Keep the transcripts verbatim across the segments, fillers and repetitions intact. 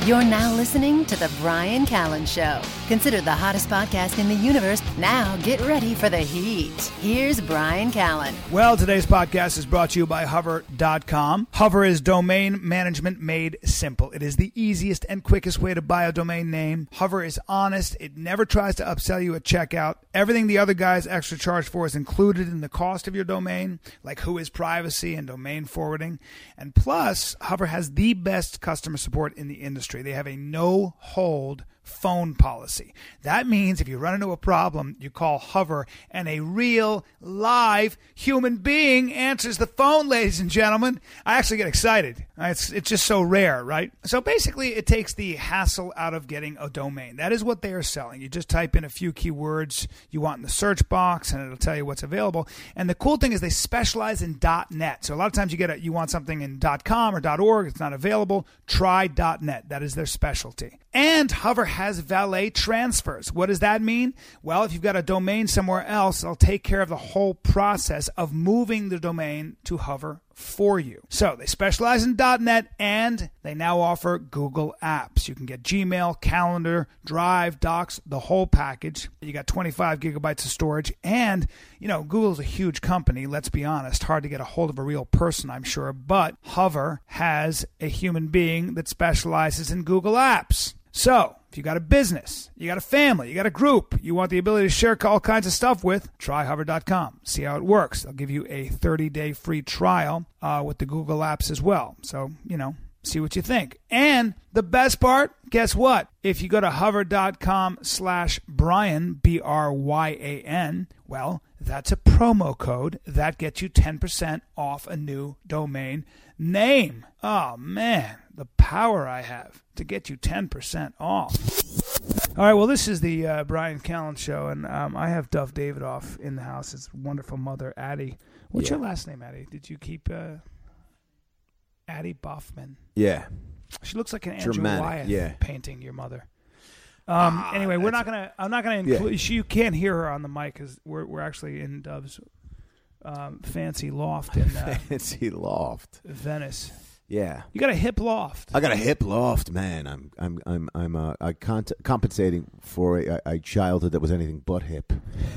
You're now listening to The Bryan Callen Show. Considered the hottest podcast in the universe. Now get ready for the heat. Here's Bryan Callen. Well, today's podcast is brought to you by Hover dot com. Hover is domain management made simple. It is the easiest and quickest way to buy a domain name. Hover is honest. It never tries to upsell you at checkout. Everything the other guys extra charge for is included in the cost of your domain, like Whois privacy and domain forwarding. And plus, Hover has the best customer support in the industry. They have a no-hold phone policy. That means if you run into a problem, you call Hover, and a real, live human being answers the phone, ladies and gentlemen. I actually get excited. It's, it's just so rare, right? So basically, it takes the hassle out of getting a domain. That is what they are selling. You just type in a few keywords you want in the search box, and it'll tell you what's available. And the cool thing is they specialize in .net. So a lot of times you get a, you want something in .com or .org. It's not available. Try .net. That is their specialty. And Hover has valet transfers. What does that mean? Well, if you've got a domain somewhere else, they'll take care of the whole process of moving the domain to Hover for you. So they specialize in .net, and they now offer Google Apps. You can get Gmail, Calendar, Drive, Docs, the whole package. You got twenty-five gigabytes of storage, and, you know, Google's a huge company, let's be honest. Hard to get a hold of a real person, I'm sure, but Hover has a human being that specializes in Google Apps. So, if you got a business, you got a family, you got a group, you want the ability to share all kinds of stuff with, try Hover dot com. See how it works. They'll give you a thirty-day free trial uh, with the Google Apps as well. So, you know, see what you think. And the best part, guess what? If you go to Hover dot com slash Bryan, B R Y A N, well, that's a promo code that gets you ten percent off a new domain name. Oh, man, the power I have to get you ten percent off. All right, well, this is the uh, Bryan Callen Show, and um, I have Dove Davidoff in the house. His wonderful mother, Addie. What's yeah. your last name, Addie? Did you keep uh, Addie Boffman? Yeah. She looks like an Andrew Dramatic, Wyeth yeah. painting, your mother. Um, ah, anyway, we're not gonna. I'm not gonna include. Yeah. You can't hear her on the mic because we're we're actually in Dove's um, fancy loft in uh, fancy loft, Venice. Yeah, you got a hip loft. I got a hip loft, man. I'm I'm I'm I'm uh, I cont- compensating for a, a childhood that was anything but hip.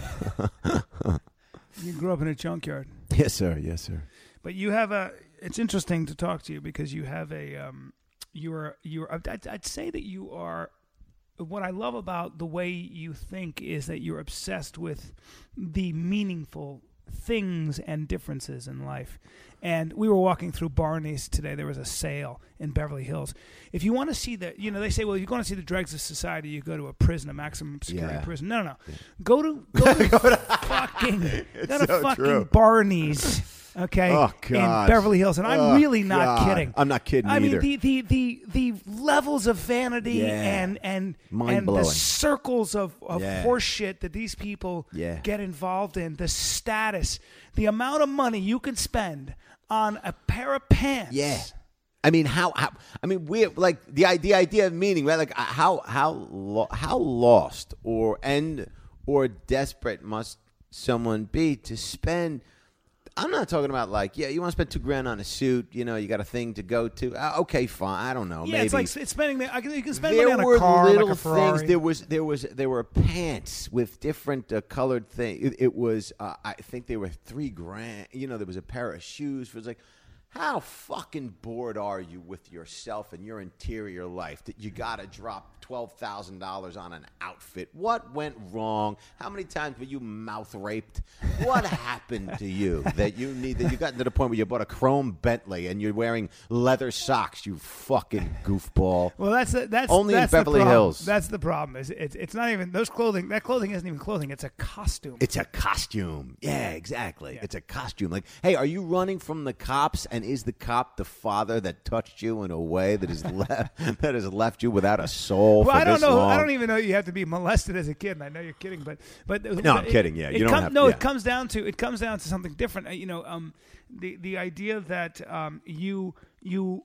You grew up in a junkyard. Yes, sir. Yes, sir. But you have a. It's interesting to talk to you because you have a. Um, you're you're. I'd, I'd say that you are. What I love about the way you think is that you're obsessed with the meaningful things and differences in life. And we were walking through Barney's today. There was a sale in Beverly Hills. If you want to see the, you know, they say, well, if you want to see the dregs of society, you go to a prison, a maximum security yeah. prison. No, no, no. Yeah. Go to, go to, go to fucking, go to so fucking true. Barney's. Okay, oh, in Beverly Hills, and I'm oh, really not God. kidding. I'm not kidding I either. mean, the the the, the levels of vanity yeah. and and Mind and blowing. the circles of, of yeah. horse shit that these people yeah. get involved in, the status, the amount of money you can spend on a pair of pants. Yeah. I mean, how, how? I mean, we like the idea, idea of meaning, right? Like, how, how, lo- how lost or and or desperate must someone be to spend? I'm not talking about like, yeah, you want to spend two grand on a suit, you know, you got a thing to go to. Uh, okay, fine. I don't know. Yeah, maybe. it's like it's spending. The, I can, you can spend there money on were a car, little like a Ferrari. things. There was, there was, there were pants with different uh, colored things. It, it was, uh, I think they were three grand. You know, there was a pair of shoes. It was like, how fucking bored are you with yourself and your interior life that you got to drop twelve thousand dollars on an outfit? What went wrong? How many times were you mouth raped? What happened to you that you need that you got to the point where you bought a chrome Bentley and you're wearing leather socks? You fucking goofball. Well, that's the, that's only that's in Beverly the Hills. That's the problem. Is it's it's not even those clothing. That clothing isn't even clothing. It's a costume. It's a costume. Yeah, exactly. Yeah. It's a costume. Like, hey, are you running from the cops? And is the cop the father that touched you in a way that has left that has left you without a soul? Well, for I don't this know. long? I don't even know you have to be molested as a kid. And I know you're kidding, but but no, I'm it, kidding. Yeah, it you don't com- have. No, yeah. it comes down to it comes down to something different. Uh, you know, um, the the idea that um, you you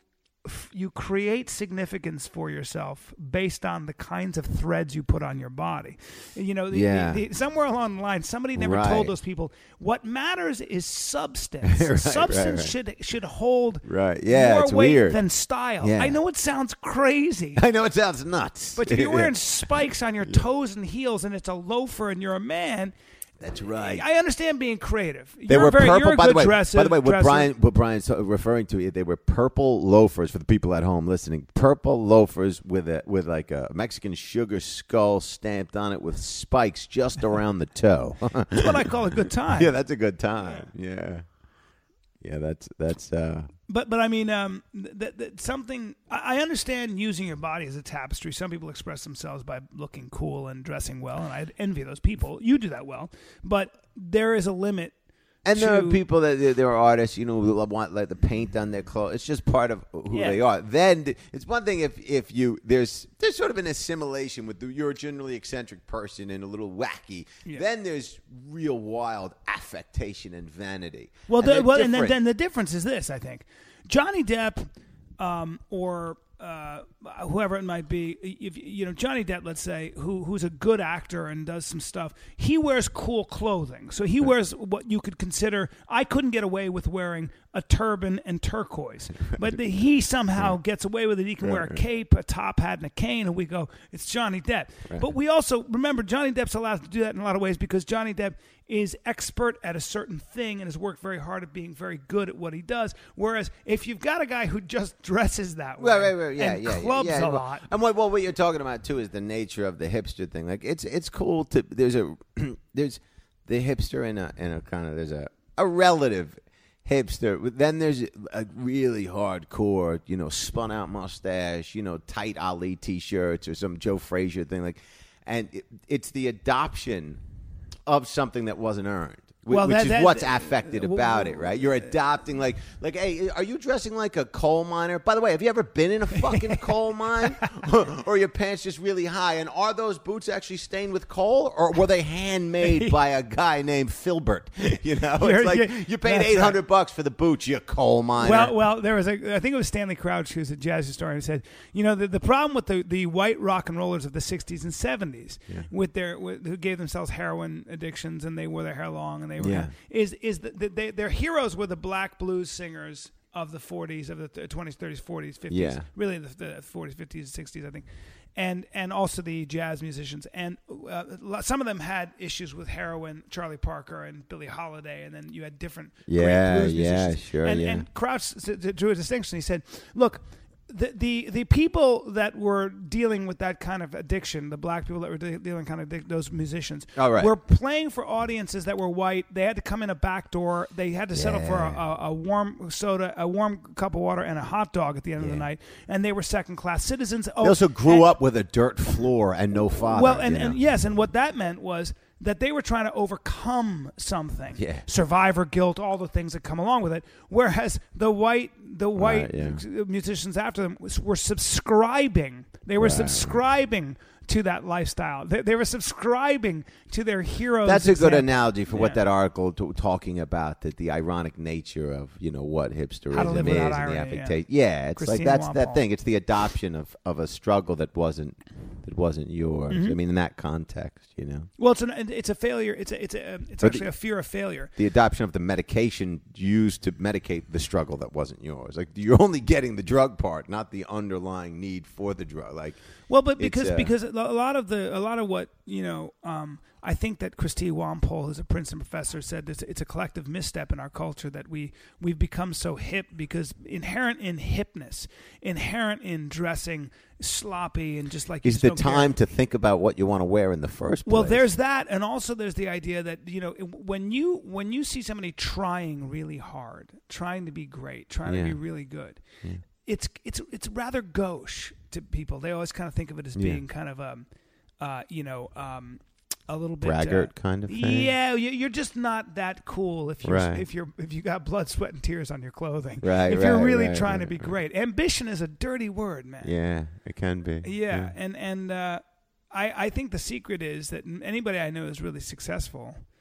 you create significance for yourself based on the kinds of threads you put on your body. You know, the, yeah. the, the, somewhere along the line, somebody never right. told those people what matters is substance. right, substance right, right. should should hold right. yeah, more it's weight weird. than style. Yeah. I know it sounds crazy. I know it sounds nuts. But if you're wearing spikes on your toes and heels and it's a loafer and you're a man, that's right. I understand being creative. They you're were very, purple. You're a by good the way, dresser, by the way, what dresser. Brian, what Brian's referring to, they were purple loafers for the people at home listening. Purple loafers with a with like a Mexican sugar skull stamped on it with spikes just around the toe. That's what I call a good time. Yeah, that's a good time. Yeah, yeah, that's that's. uh But but I mean, um, that th- something I, I understand using your body as a tapestry. Some people express themselves by looking cool and dressing well, and I envy those people. You do that well, but there is a limit. And to, there are people that there are artists, you know, who want like the paint on their clothes. It's just part of who Yeah. they are. Then it's one thing if if you there's there's sort of an assimilation with the, you're a generally eccentric person and a little wacky. Yeah. Then there's real wild affectation and vanity. Well, and the, they're well, and then, different. then the difference is this: I think Johnny Depp, um, or uh, whoever it might be, if you know Johnny Depp, let's say, who who's a good actor and does some stuff, he wears cool clothing. So he wears what you could consider. I couldn't get away with wearing a turban and turquoise, but the, he somehow gets away with it. He can wear a cape, a top hat, and a cane, and we go, it's Johnny Depp. But we also remember Johnny Depp's allowed to do that in a lot of ways because Johnny Depp is expert at a certain thing and has worked very hard at being very good at what he does. Whereas if you've got a guy who just dresses that way Right, right, right. Yeah, and yeah, clubs yeah, yeah. a lot. And what, well, what you're talking about too is the nature of the hipster thing. Like it's it's cool to there's a there's the hipster and a and a kind of there's a a relative hipster. Then there's a really hardcore, you know, spun out mustache, you know, tight Ali t-shirts or some Joe Frazier thing like, and it, it's the adoption of something that wasn't earned. Well, which that- is that- what's affected well, about it, right? You're adopting, like, like, hey, are you dressing like a coal miner? By the way, have you ever been in a fucking coal mine? Or are your pants just really high? And are those boots actually stained with coal? Or were they handmade by a guy named Filbert? You know, You're- it's like you're- you paid that's eight hundred right. bucks for the boots, you coal miner. Well, well, there was a. I think it was Stanley Crouch, who's a jazz historian, who said, you know, the, the problem with the, the white rock and rollers of the sixties and seventies, with their with, who gave themselves heroin addictions and they wore their hair long and they were Yeah. is is that they, they, their heroes were the black blues singers of the forties, of the twenties, thirties, forties, fifties, Yeah. really the, the forties, fifties, sixties, I think. And and also the jazz musicians, and uh, some of them had issues with heroin. Charlie Parker and Billie Holiday, and then you had different Yeah, great blues yeah, musicians. sure, and, yeah. and Crouch s- s- drew a distinction. He said, "Look, the, the the people that were dealing with that kind of addiction, the black people that were de- dealing kind of addic- those musicians, Oh, right. were playing for audiences that were white. They had to come in a back door. They had to settle for a, a, a warm soda, a warm cup of water, and a hot dog at the end of the night. And they were second class citizens. Oh, they also grew and- up with a dirt floor and no father. well, and, you know? and yes, and what that meant was that they were trying to overcome something. Yeah. Survivor guilt, all the things that come along with it. Whereas the white the white Right, yeah. musicians after them was, were subscribing. They were Right. subscribing to that lifestyle. They, they were subscribing to their heroes. That's a good example. analogy for what Yeah. that article t- talking about, that the ironic nature of, you know, what hipsterism How to live is without and irony, the yeah. affectation. Yeah, it's Christina like that's Wampole. that thing. It's the adoption of, of a struggle that wasn't that wasn't yours. Mm-hmm. I mean, in that context, you know, Well, it's an it's a failure. It's a, it's a, it's Or the- actually a fear of failure. the adoption of the medication used to medicate the struggle that wasn't yours. Like you're only getting the drug part, not the underlying need for the drug. Like, Well, but It's, because uh, because a lot of the a lot of what you know, um, I think that Christine Wampole, who's a Princeton professor, said it's, it's a collective misstep in our culture that we we've become so hip because inherent in hipness, inherent in dressing sloppy and just like you is just the don't care. time to think about what you want to wear in the first place? Well, there's that, and also there's the idea that you know when you when you see somebody trying really hard, trying to be great, trying Yeah. to be really good, it's it's it's rather gauche to people. They always kind of think of it as Yeah. being kind of um, uh, you know, um, a little bit braggart uh, kind of thing. Yeah, you- you're just not that cool if you Right. if you're if you got blood, sweat, and tears on your clothing. Right, If you're right, really right, trying to right, be right. great, ambition is a dirty word, man. Yeah, it can be. Yeah, and and uh, I I think the secret is that anybody I know is really successful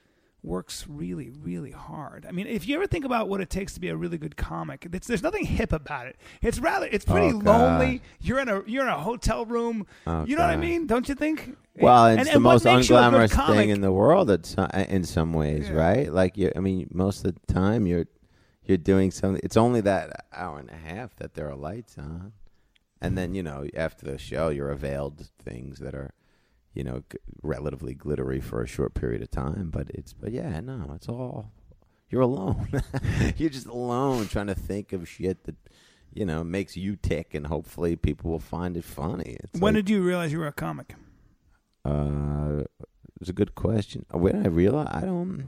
works really, really hard. I mean, if you ever think about what it takes to be a really good comic, it's, there's nothing hip about it. It's rather, it's pretty Oh, lonely. God. You're in a you're in a hotel room. Oh, you know what I God. mean? Don't you think? Well, it's And- the and what most makes you a good unglamorous comic- thing in the world at some, in some ways, Yeah. right? Like, you, I mean, most of the time you're you're doing something. It's only that hour and a half that there are lights on, and then you know after the show you're availed things that are, you know, g- relatively glittery for a short period of time. But it's but yeah, no, it's all you're alone. You're just alone trying to think of shit that, you know, makes you tick, and hopefully people will find it funny. It's When like, did you realize you were a comic? Uh, it's a good question. When did I realize? I don't.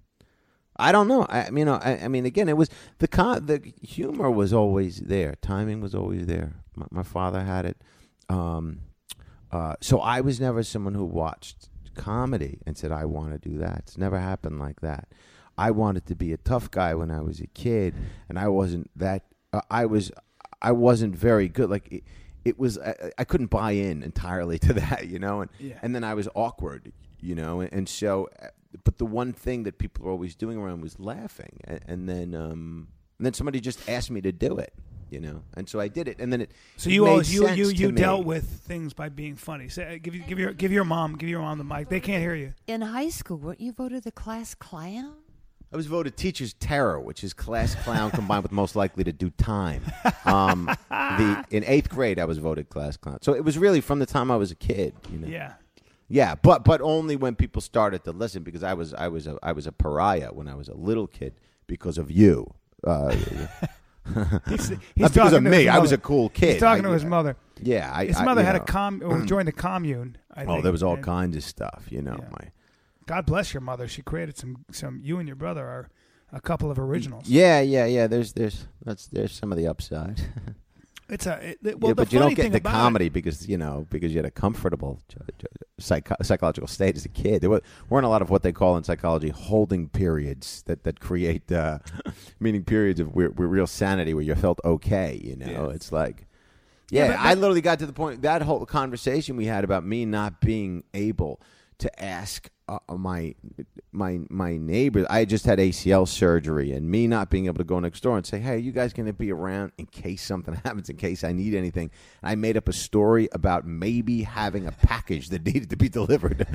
I don't know. I, I mean, I, I mean, again, it was the con- the humor was always there. Timing was always there. My, my father had it. Um, uh, so I was never someone who watched comedy and said, I want to do that. It's never happened like that. I wanted to be a tough guy when I was a kid, and I wasn't that. Uh, I was. I wasn't very good. Like it, it was. I, I couldn't buy in entirely to that, you know. And Yeah. and then I was awkward, you know. And, and so, uh, but the one thing that people were always doing around was laughing. And, and then, um, and then somebody just asked me to do it, you know. And so I did it. And then it. So it you made always you sense you, to you me. dealt with things by being funny. Say, give you, give your give your mom give your mom the mic. They can't hear you. In high school, weren't you voted the class clown? I was voted teacher's terror, which is class clown combined with most likely to do time. Um, the in eighth grade, I was voted class clown. So it was really from the time I was a kid, you know. Yeah. Yeah, but but only when people started to listen, because I was I was a I was a pariah when I was a little kid because of you. Uh, He's, he's not because talking of to me. his I was mother. a cool kid. He's talking I- to his mother. Yeah, I, His I- mother you had a know. com or joined the commune. I Oh, think, there was all and kinds of stuff, you know. Yeah. My God bless your mother. She created some some. You and your brother are a couple of originals. yeah, yeah, yeah. There's there's that's there's some of the upside. It's a it, it- well. yeah, the but you funny don't get thing the about comedy because you know because you had a comfortable psycho- psychological state as a kid. There were, weren't a lot of what they call in psychology holding periods that that create uh, meaning periods of where, where real sanity where you felt okay. You know, Yeah. it's like Yeah, yeah, but- I but- literally got to the point that whole conversation we had about me not being able to ask uh, my my my neighbors. I had just had A C L surgery, and me not being able to go next door and say, "Hey, are you guys going to be around in case something happens? In case I need anything?" And I made up a story about maybe having a package that needed to be delivered,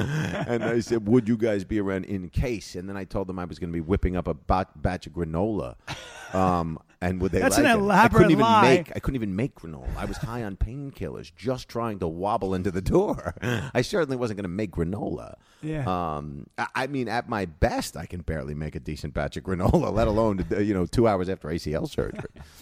and I said, "Would you guys be around in case?" And then I told them I was going to be whipping up a bat- batch of granola. Um, and would they That's like an it? I elaborate couldn't even lie. make. I couldn't even make granola. I was high on painkillers, just trying to wobble into the door. I certainly wasn't going to make granola. Yeah. Um, I, I mean, at my best, I can barely make a decent batch of granola, let alone uh, you know two hours after A C L surgery.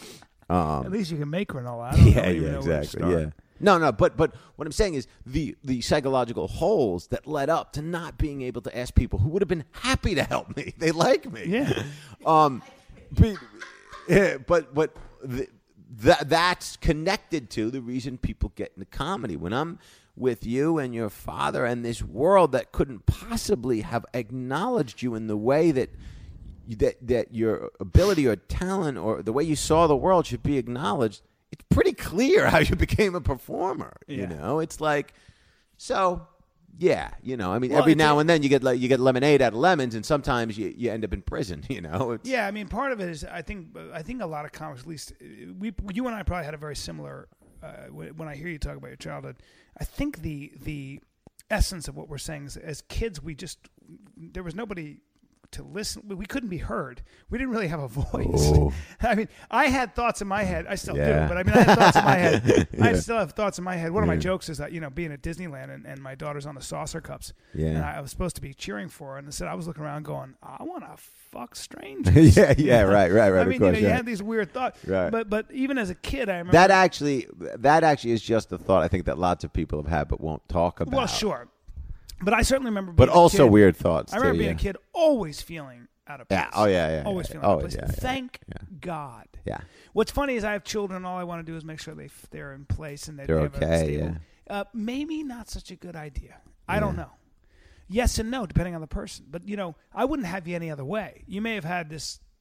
Um, At least you can make granola. I don't yeah, know, even yeah, know where to exactly. start. Yeah. No, no, but but what I'm saying is the the psychological holes that led up to not being able to ask people who would have been happy to help me. They like me. Yeah. Um, but yeah, but but the, that that's connected to the reason people get into comedy. When I'm with you and your father and this world that couldn't possibly have acknowledged you in the way that that that your ability or talent or the way you saw the world should be acknowledged, it's pretty clear how you became a performer. Yeah. You know, it's like so. Yeah, you know, I mean, Well, every it's now a- and then you get like you get lemonade out of lemons, and sometimes you, you end up in prison. You know, it's, Yeah, I mean, part of it is I think I think a lot of comics, at least uh, we, you and I probably had a very similar. Uh, wh- when I hear you talk about your childhood, I think the the essence of what we're saying is, as kids, we just there was nobody to listen. We couldn't be heard. We didn't really have a voice. Oh. I mean, I had thoughts in my head. I still Yeah. do, but I mean, I had thoughts in my head. I Yeah. still have thoughts in my head. One of my Yeah. jokes is that, you know, being at Disneyland and, and my daughter's on the saucer cups. Yeah. And I was supposed to be cheering for her. And instead, I was looking around going, I want to fuck strangers. yeah, yeah, right, right, right. I of mean, course, you know, you yeah. had these weird thoughts. Right. But but even as a kid, I remember. That actually, that actually is just a thought I think that lots of people have had but won't talk about. Well, sure. But I certainly remember But being a also kid- weird thoughts. I remember too, being yeah. a kid always feeling out of place. Yeah. Oh yeah. Yeah. Always yeah, feeling yeah. out of Oh, place. yeah, yeah, Thank yeah. God. Yeah. What's funny is I have children. All I want to do is make sure they f- they're in place and that They're they have a okay, stable. Uh, maybe not such a good idea. I don't Yeah. know. Yes and no, depending on the person. But you know, I wouldn't have you any other way. You may have had this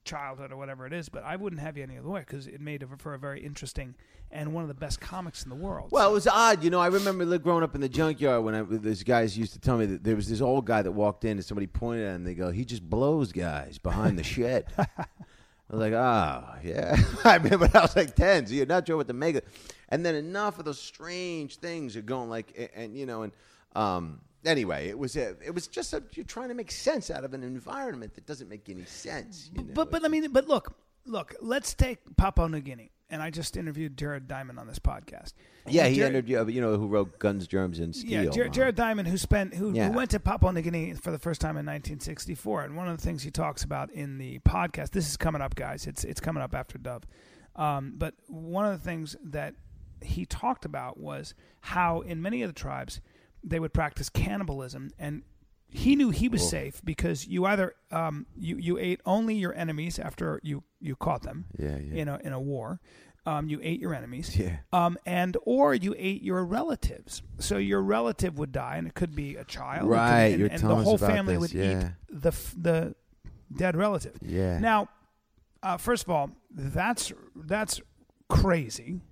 childhood or whatever it is, but I wouldn't have you any other way because it made it for a very interesting and one of the best comics in the world. Well, so. it was odd. You know, I remember li- growing up in the junkyard when I, these guys used to tell me that there was this old guy that walked in and somebody pointed at him and they go, he just blows guys behind the shed. I was like, oh, yeah. I remember I was like ten, so you're not sure what to make of it. And then enough of those strange things are going like, and, and you know, and um, anyway, it was a, it was just a, you're trying to make sense out of an environment that doesn't make any sense. You know? But but I mean, but look, look. Let's take Papua New Guinea, and I just interviewed Jared Diamond on this podcast. Yeah, and he Jared, interviewed, you know, who wrote Guns, Germs, and Steel. Yeah, Jared, Jared Diamond, who spent who, Yeah. who went to Papua New Guinea for the first time in nineteen sixty-four, and one of the things he talks about in the podcast. This is coming up, guys. It's it's coming up after Dove. Um, but one of the things that he talked about was how in many of the tribes they would practice cannibalism, and he knew he was Whoa. safe because you either um, you you ate only your enemies after you, you caught them Yeah, yeah. in a in a war. Um, you ate your enemies, Yeah. um, and or you ate your relatives. So your relative would die, and it could be a child, it could- Right, and, you're and telling the us whole about family this, would yeah. eat the f- the dead relative. Yeah. Now, uh, first of all, that's that's crazy.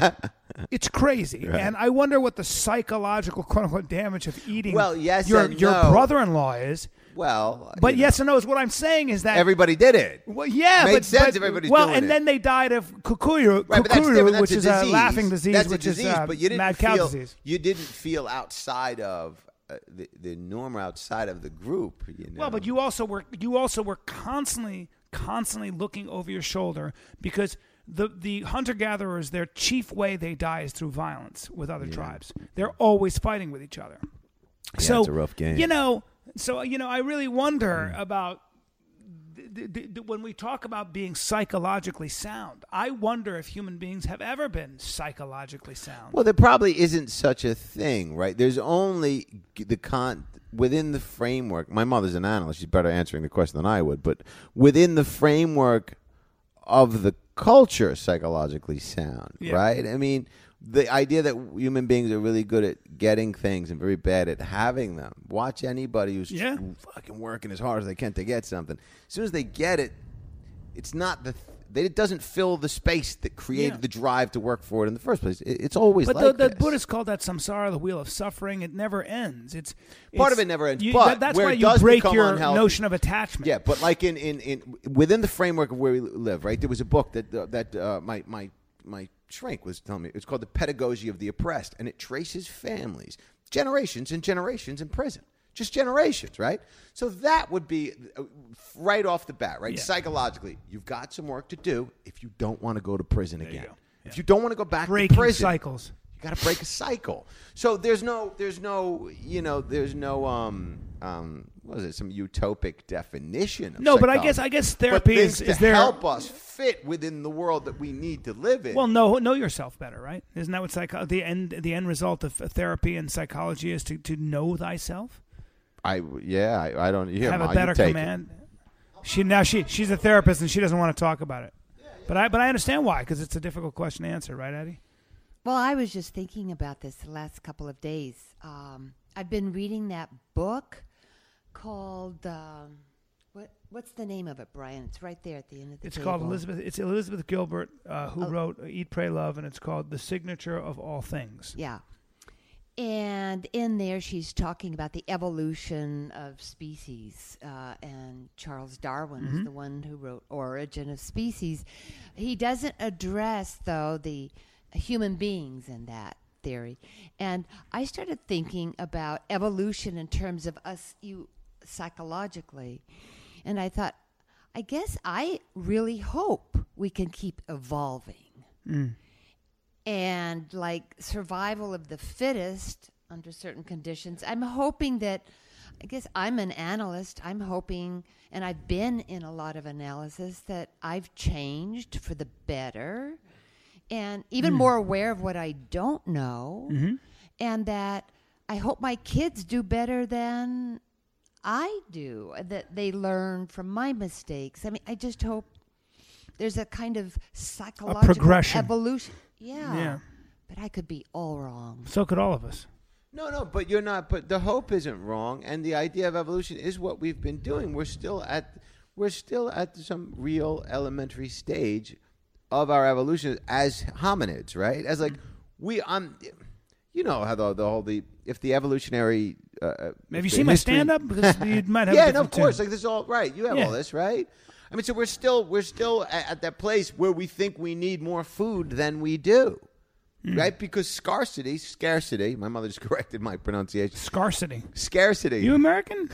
It's crazy, Right. and I wonder what the psychological quote unquote damage of eating Well, yes your and your no. brother-in-law is. Well, But you yes know, and no is what I'm saying is that everybody did it. well, yeah, Made but, sense but if everybody's well, doing and it. then they died of kukuru, Right, but that's kukuru, different. That's which a is disease. a laughing disease, That's a which disease, is uh, but you didn't mad feel, cow disease. You didn't feel outside of uh, the the norm or outside of the group. You know? Well, but you also were you also were constantly constantly looking over your shoulder because the the hunter gatherers, their chief way they die is through violence with other tribes. They're always fighting with each other. Yeah, so it's a rough game. You know, so you know, I really wonder about th- th- th- when we talk about being psychologically sound. I wonder if human beings have ever been psychologically sound. Well, there probably isn't such a thing, right? There's only the con within the framework. My mother's an analyst; she's better answering the question than I would. But within the framework of the culture, psychologically sound, Yeah. right? I mean, the idea that human beings are really good at getting things and very bad at having them. Watch anybody who's Yeah. fucking working as hard as they can to get something. As soon as they get it, it's not the. They, it doesn't fill the space that created Yeah. the drive to work for it in the first place. It, it's always But like the, the this. Buddhists call that samsara, the wheel of suffering. It never ends. It's Part it's- of it never ends, you- but that- that's where why it you does break become your unhealthy- notion of attachment. Yeah, but like in, in, in within the framework of where we live, right? There was a book that uh, that uh, my my my shrink was telling me. It's called The Pedagogy of the Oppressed, and it traces families, generations and generations in prison. Just generations, right? So that would be uh, right off the bat, right? Yeah. Psychologically, you've got some work to do if you don't want to go to prison you again. go. Yeah. If you don't want to go back Breaking to prison, cycles. you got to break a cycle. So there's no, there's no, you know, there's no, um, um, what is it? Some utopic definition. Of No, but I psychology. guess I guess But therapy things is, is to there. help us fit within the world that we need to live in. Well, know know yourself better, right? Isn't that what psycho- the end the end result of therapy and psychology is to, to know thyself, I yeah, I, I don't yeah, have Ma, a you better take it. command. She now she she's a therapist and she doesn't want to talk about it. But I but I understand why, because it's a difficult question to answer, right, Eddie? Well, I was just thinking about this the last couple of days. Um, I've been reading that book called um, what? What's the name of it, Brian? It's right there at the end of the It's table. called Elizabeth. It's Elizabeth Gilbert uh, who Oh. wrote Eat, Pray, Love, and it's called The Signature of All Things. Yeah. And in there, she's talking about the evolution of species. Uh, and Charles Darwin Mm-hmm. is the one who wrote Origin of Species. He doesn't address, though, the human beings in that theory. And I started thinking about evolution in terms of us, you psychologically. And I thought, I guess I really hope we can keep evolving. Mm. And like survival of the fittest under certain conditions. I'm hoping that, I guess I'm an analyst. I'm hoping, and I've been in a lot of analysis, that I've changed for the better and even more aware of what I don't know. Mm-hmm. And that I hope my kids do better than I do, that they learn from my mistakes. I mean, I just hope there's a kind of psychological progression. evolution. Yeah. Yeah. But I could be all wrong. So could all of us. No, no, but you're not. But the hope isn't wrong, and the idea of evolution is what we've been doing. We're still at, we're still at some real elementary stage of our evolution as hominids, right? As like we, um, you know how the the whole the if the evolutionary. Uh, have you seen my stand up? Because you might have. Yeah, a no, of course. tune. Like this is all right. You have Yeah. all this, right? I mean, so we're still we're still at, at that place where we think we need more food than we do, mm. right? Because scarcity, scarcity. My mother just corrected my pronunciation. Scarcity. Scarcity. You American?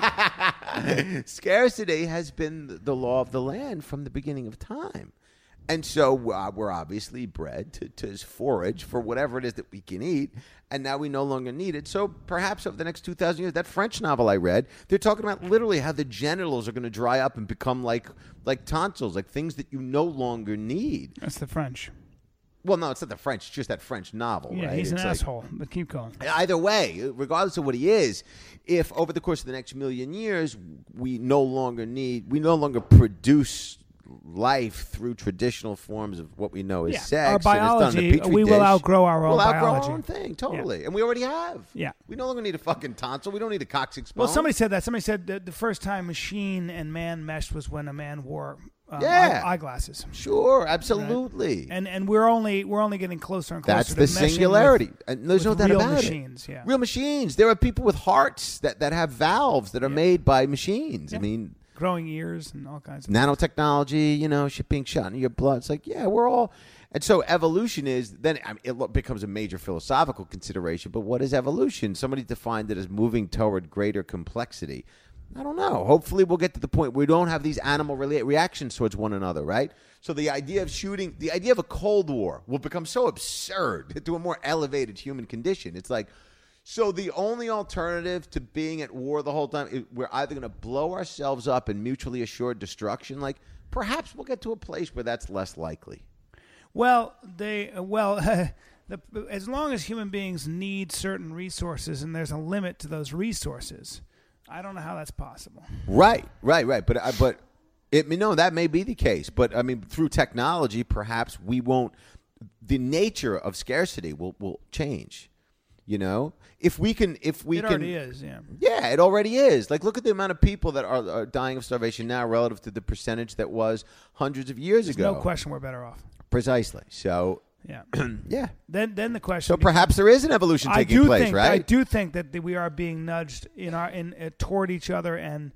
Scarcity has been the law of the land from the beginning of time. And so uh, we're obviously bred to, to forage for whatever it is that we can eat, and now we no longer need it. So perhaps over the next two thousand years, that French novel I read, they're talking about literally how the genitals are going to dry up and become like like tonsils, like things that you no longer need. That's the French. Well, no, it's not the French. It's just that French novel, Yeah, right? he's an It's like- asshole, but keep going. Either way, regardless of what he is, if over the course of the next million years, we no longer need, we no longer produce life through traditional forms of what we know as Yeah, sex. our and it's done in a biology, petri we will dish, outgrow our own We'll outgrow biology. our own thing, totally. And we already have. Yeah. We no longer need a fucking tonsil. We don't need a coccyx bone. Well, somebody said that. Somebody said that the first time machine and man meshed was when a man wore um, Yeah. eye- eyeglasses. Sure, absolutely. And and we're only we're only getting closer and closer. That's to the meshing singularity. with- and there's no with doubt real about machines, it. yeah. Real machines. There are people with hearts that, that have valves that are Yeah. made by machines. I Yeah. mean... growing ears and all kinds of nanotechnology, you know, shit being shot in your blood. It's like, yeah, we're all. And so evolution is, then I mean, it lo- becomes a major philosophical consideration. But what is evolution? Somebody defined it as moving toward greater complexity. I don't know. Hopefully we'll get to the point where we don't have these animal rela- reactions towards one another, right? So the idea of shooting, the idea of a Cold War will become so absurd to a more elevated human condition. It's like, so the only alternative to being at war the whole time, is we're either going to blow ourselves up in mutually assured destruction. Like, perhaps we'll get to a place where that's less likely. Well, they uh, well, the, as long as human beings need certain resources and there's a limit to those resources, I don't know how that's possible. Right, right, right. But, uh, but it, no, that may be the case. But, I mean, through technology, perhaps we won't, the nature of scarcity will, will change. You know, if we can, if we it can, already is, yeah. Yeah, it already is. Like, look at the amount of people that are, are dying of starvation now relative to the percentage that was hundreds of years There's ago. no question we're better off. Precisely. So, Yeah. yeah. Then, then the question. So perhaps there is an evolution I taking do place, think, right? I do think that we are being nudged in our in uh, toward each other and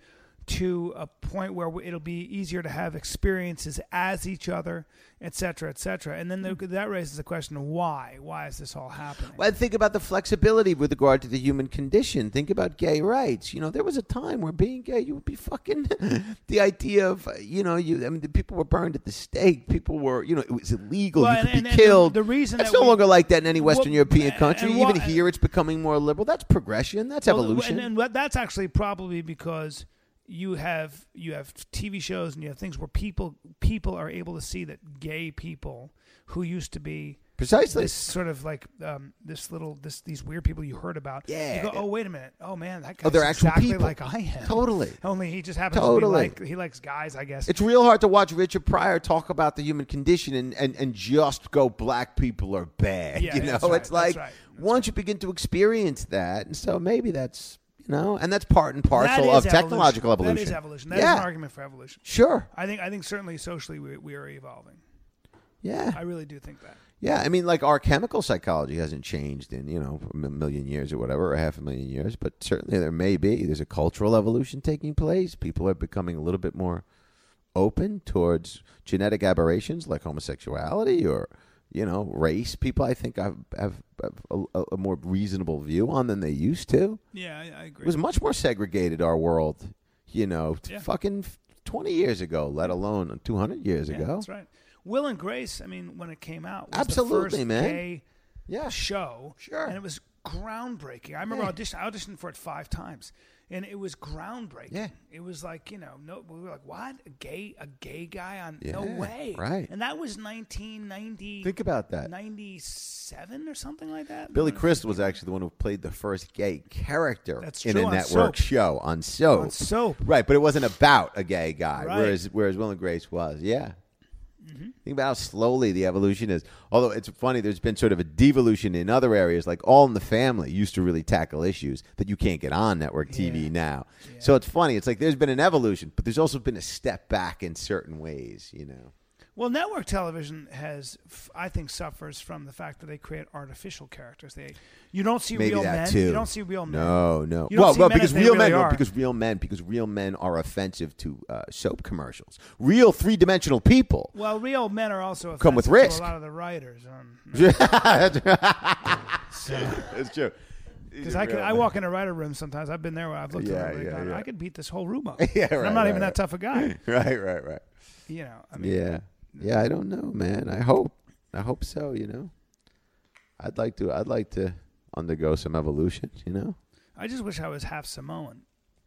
to a point where it'll be easier to have experiences as each other, et cetera, et cetera. And then the, that raises the question of why. Why is this all happening? Well, think about the flexibility with regard to the human condition. Think about gay rights. You know, there was a time where being gay, you would be fucking the idea of, uh, you know, you. I mean, the people were burned at the stake. People were, you know, it was illegal. Well, you could and- be and killed. the reason It's that no we- longer like that in any Western Well, European and- country. and Even why- here, it's becoming more liberal. That's progression. That's Well, evolution. And, and that's actually probably because you have you have T V shows and you have things where people people are able to see that gay people who used to be Precisely. this sort of like um, this little this these weird people you heard about. Yeah. You go, oh wait a minute. Oh man, that guy's Oh, they're actual exactly people. like I am. Totally. Only he just happens Totally. to be like he likes guys, I guess. It's real hard to watch Richard Pryor talk about the human condition and, and, and just go, black people are bad. Yeah, you know, that's right, it's like that's right, that's once you begin to experience that, and so maybe that's, you know, and that's part and That parcel is of evolution. technological evolution. That is evolution. That is yeah. an argument for evolution. Sure. I think I think certainly socially we, we are evolving. Yeah. I really do think that. Yeah, I mean, like our chemical psychology hasn't changed in, you know, a million years or whatever, or half a million years, but certainly there may be. There's a cultural evolution taking place. People are becoming a little bit more open towards genetic aberrations like homosexuality or, you know, race. People, I think, have, have, have a, a more reasonable view on than they used to. Yeah, I, I agree. It was much more segregated, our world, you know, t- Yeah. fucking twenty years ago, let alone two hundred years yeah, ago. That's right. Will and Grace, I mean, when it came out, was Absolutely, the first man. gay Yeah. show. Sure. And it was groundbreaking. I remember Yeah. audition, I auditioned for it five times. And it was groundbreaking. Yeah. It was like, you know, no, we were like, what? A gay a gay guy on Yeah, no way. right. And that was nineteen ninety Think about that. ninety-seven or something like that. Billy Crystal was actually the one who played the first gay character That's in true, a on network Soap. show on Soap. On Soap. Right, but it wasn't about a gay guy, Right. whereas whereas Will and Grace was. Yeah. Mm-hmm. Think about how slowly the evolution is. Although it's funny, there's been sort of a devolution in other areas, like All in the Family used to really tackle issues that you can't get on network T V yeah. now. Yeah. So it's funny. It's like there's been an evolution, but there's also been a step back in certain ways, you know. Well, network television has, I think, suffers from the fact that they create artificial characters. They, you don't see Maybe real that men. Too. You don't see real men. No, no. You don't well, see well men because as they real really men, are. because real men, because real men are offensive to uh, soap commercials. Real three-dimensional people. Well, real men are also offensive come with risk. to a lot of the writers. On, so. It's true. Because I could, I walk in a writer room sometimes. I've been there where I've looked yeah, at everybody. yeah, going, yeah. I could beat this whole room up. yeah, right, I'm not right, even right. that tough a guy. right, right, right. You know, I mean, yeah, yeah. I don't know, man. I hope, I hope so. You know, I'd like to, I'd like to undergo some evolution. You know, I just wish I was half Samoan.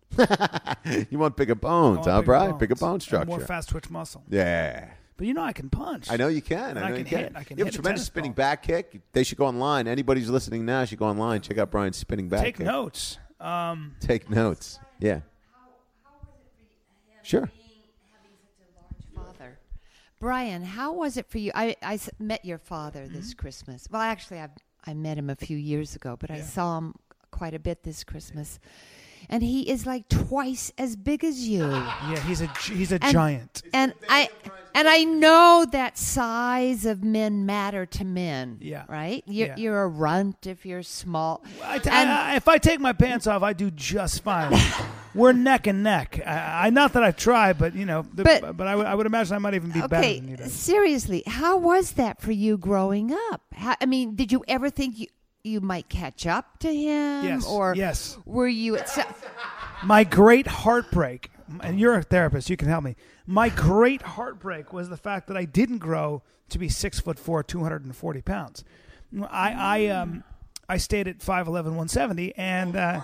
You want bigger bones, huh, bigger Brian? bones. Bigger bone structure, and more fast twitch muscle. Yeah. But you know I can punch. I know you can. I know I can you can. hit. I can you have hit a a tremendous tennis spinning ball. back kick. They should go online. Anybody who's listening now should go online. Check out Brian's spinning back Take kick. notes. Um, Take notes. Yeah. How, how was it for you, him Sure. being, having such a large father? Brian, how was it for you? I, I s- met your father this Mm-hmm. Christmas. Well, actually, I I met him a few years ago, but I Yeah. saw him quite a bit this Christmas. And he is like twice as big as you. yeah, he's a he's a And- giant. And I and I know that size of men matter to men. Yeah. Right? You're, Yeah. you're a runt if you're small. I t- And- I- I- if I take my pants off, I do just fine. We're neck and neck. I, I not that I've tried, but you know, the, But- but I, w- I would imagine I might even be better Okay, than you. do. seriously, how was that for you growing up? How, I mean, did you ever think you you might catch up to him? Yes, Or yes. were you at so- My great heartbreak, and you're a therapist, you can help me. My great heartbreak was the fact that I didn't grow to be six foot four, two hundred and forty pounds. I I um I stayed at five eleven, one seventy, and uh,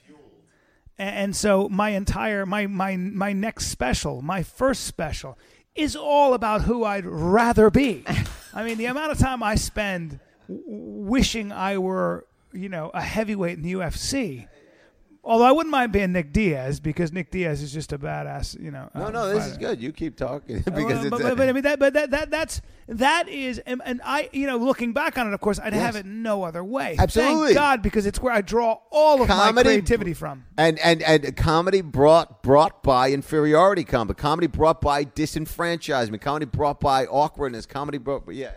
and so my entire my my my next special, my first special, is all about who I'd rather be. I mean, the amount of time I spend w- wishing I were, you know, a heavyweight in the U F C. Although I wouldn't mind being Nick Diaz, because Nick Diaz is just a badass, you know. No, um, no, this fighter. is good. You keep talking because Well, it's. but, uh, but, but I mean that, but that, that that's that is, and, and I, you know, looking back on it, of course, I'd Yes. have it no other way. Absolutely. Thank God, because it's where I draw all of my Comedy- creativity from. And, and and comedy brought brought by inferiority comedy. Comedy brought by disenfranchisement. Comedy brought by awkwardness. Comedy brought yeah.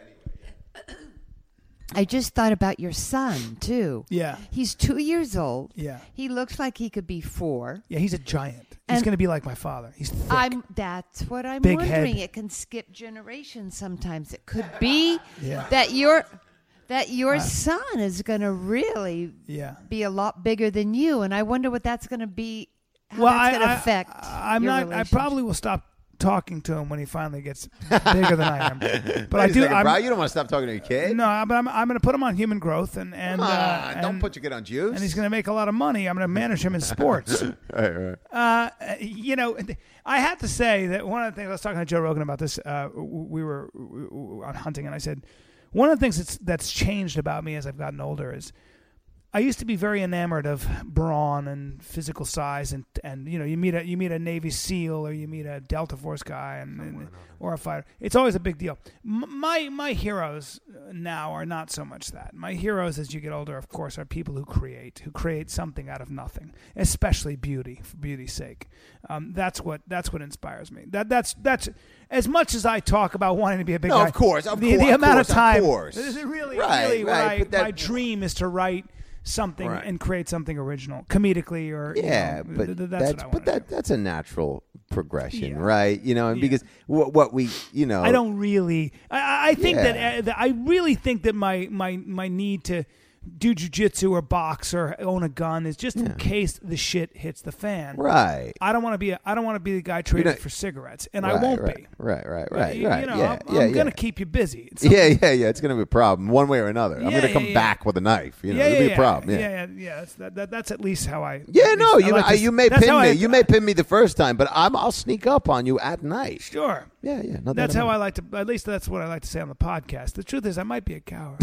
I just thought about your son too. Yeah. He's two years old. Yeah. He looks like he could be four. Yeah, he's a giant. He's And- going to be like my father. He's thick. I'm. That's what I'm Big wondering. head. It can skip generations sometimes. It could be Yeah. that your that your Uh, son is going to really yeah. be a lot bigger than you, and I wonder what that's going to be. How Well, that's I, going to I, affect. I, I'm your not. I relationship. probably will stop talking to him when he finally gets bigger than I am. But I Wait a do. second, I'm, Brian, you don't want to stop talking to your kid. no, but I'm. I'm going to put him on Human Growth, and and Come on, uh, don't and, put your kid on juice. and he's going to make a lot of money. I'm going to manage him in sports. Right, right. Uh, you know, I have to say that one of the things I was talking to Joe Rogan about this. Uh, we were on hunting, and I said one of the things that's that's changed about me as I've gotten older is I used to be very enamored of brawn and physical size, and and you know, you meet a you meet a Navy SEAL or you meet a Delta Force guy, and, and or a fighter. It's always a big deal. M- my my heroes now are not so much that. My heroes, as you get older, of course, are people who create, who create something out of nothing, especially beauty, for beauty's sake. Um, that's what that's what inspires me. That that's that's as much as I talk about wanting to be a big No, guy. of course, of the, course, the of amount course, of time. of course. This is really, Right, really what right, I, but that- my dream is to write something Right. and create something original, comedically or Yeah, you know, but th- th- that's, that's, what I but want to that do. that's a natural progression, Yeah. right? You know, and Yeah. because what what we you know I don't really. I- I, I think Yeah. that, uh, that I really think that my my my need to do jujitsu or box or own a gun is just in case the shit hits the fan. right. I don't want to be. A, I don't want to be the guy traded don't- for cigarettes, and I right, won't right, be. Right, right, right, You, right. you know, yeah, I'm, yeah, I'm yeah. gonna keep you busy. It's Yeah, yeah, yeah. It's gonna be a problem one way or another. I'm Yeah, gonna come yeah, yeah. back with a knife. You know, yeah, it'll yeah, be a problem. Yeah. yeah, yeah, yeah. That's, that, that, that's at least how I. Yeah, at no, least I you like I, to- you may that's pin how me. I- you may pin me the first time, but I'm I'll sneak up on you at night. Sure. Yeah, yeah. Not That's that how I about like to. At least that's what I like to say on the podcast. The truth is, I might be a coward.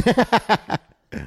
it.